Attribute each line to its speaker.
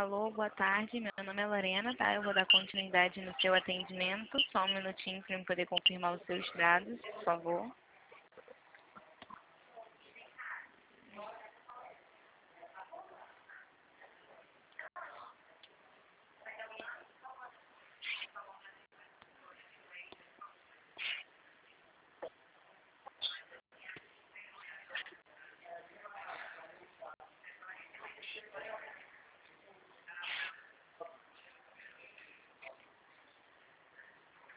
Speaker 1: Alô, boa tarde. Meu nome é Lorena, tá? Eu vou dar continuidade no seu atendimento. Só um minutinho para eu poder confirmar os seus dados, por favor.